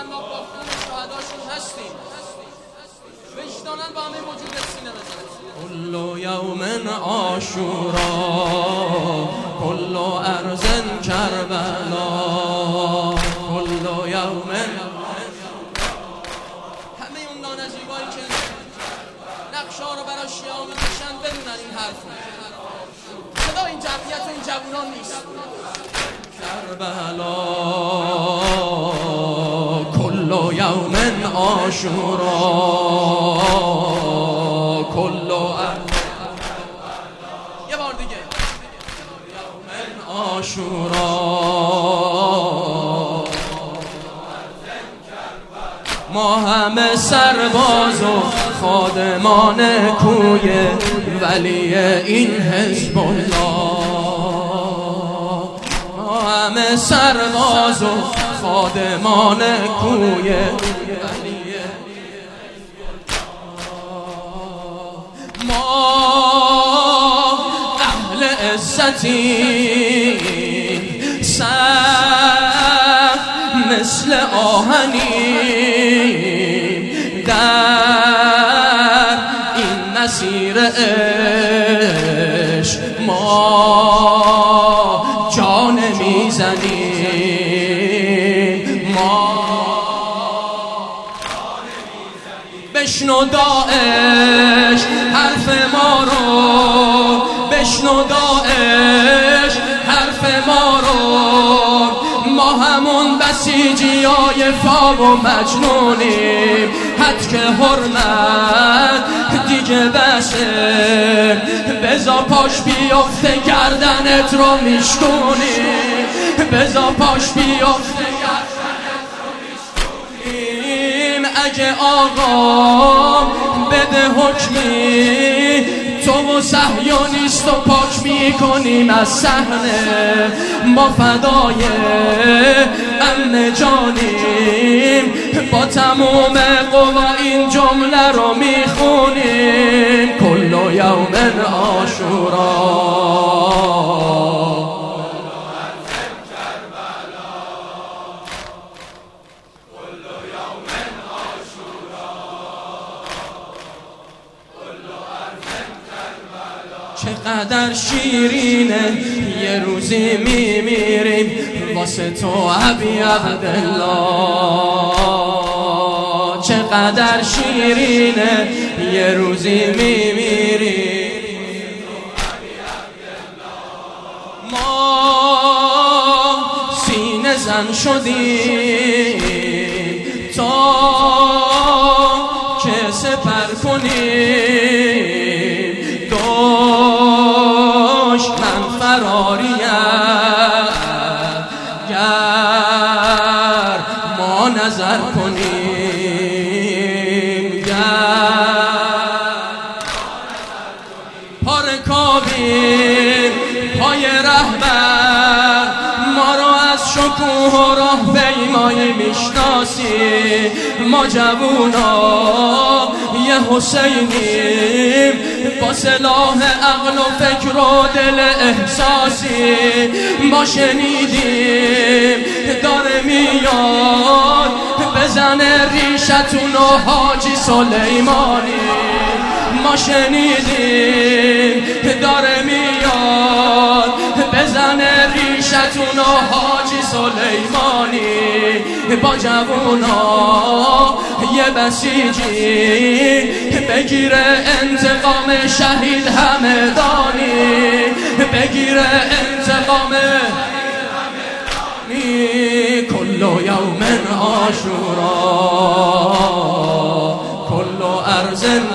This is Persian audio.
ما با خون شهداشون هستیم. وجدانن با همه وجود سینه بزنیم. كل يوم عاشورا كل ارض کربلا كل يوم. همه اون نانجیبایی که نقشا رو برای شیعه میکشن بدونن این حرفو. صدا این جمعیت و این جوانان نیست. کربلا كل يوم عاشورا كل یه بار دیگه يوم عاشورا ما همه سرباز و خادمان کوی ولی این حزب الله. ما همه سرباز و خادمان کوی ولی ما اهل عزتی سخت مثل آهنی در این مسیر عشق ما جان میزنیم. ما بشنو داعش حرف ما رو، بشنو داعش حرف ما رو. ما همون بسیجیای فا و مجنونیم. حد که حرمت دیگه بسه، بزا پاش بیفته گردنت رو میشکونیم. بزا پاش بیفته گردنت رو میشکونیم. اگه آقا بده حکمی تو و صهیونیست و پاک میکنیم از صحنه. ما فدای امن جانیم، با تموم قوا این جمله رو میخونیم. کل یوم عاشورا چقدر شیرینه یه روزی میمیریم واسه تو ابی عبدالله. چقدر شیرینه یه روزی میمیریم ما سینه زن شدیم تا که سپر کنیم. من فراریم گر ما نظر کنیم. پارکابیم پای رهبر، ما رو از شکوه و راه پیمایی میشناسی. ما جوونا یه حسینیم با سلاح عقل و فکر و دل احساسی. ما شنیدیم داره میاد بزنه ریشتون و حاجی سلیمانی. ما شنیدیم داره میاد بزنه ریشتون و حاجی سلیمانی. با جوونا یه بسیجی بگیره انتقام شهید همدانی. بگیره انتقام کل یوم عاشورا کل ارض